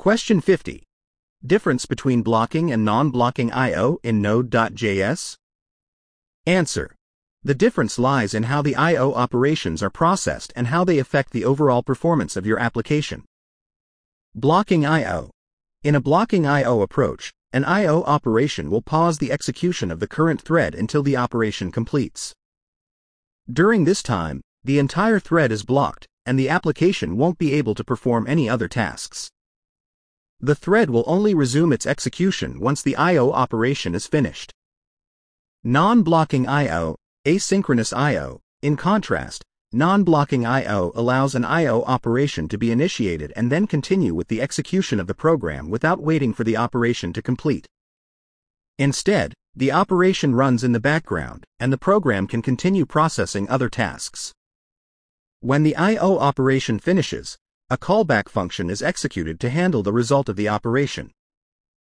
Question 50. Difference between blocking and non-blocking I/O in Node.js? Answer. The difference lies in how the I/O operations are processed and how they affect the overall performance of your application. Blocking I/O. In a blocking I/O approach, an I/O operation will pause the execution of the current thread until the operation completes. During this time, the entire thread is blocked, and the application won't be able to perform any other tasks. The thread will only resume its execution once the I/O operation is finished. Non-blocking I/O, asynchronous I/O. In contrast, non-blocking I/O allows an I/O operation to be initiated and then continue with the execution of the program without waiting for the operation to complete. Instead, the operation runs in the background, and the program can continue processing other tasks. When the I/O operation finishes, a callback function is executed to handle the result of the operation.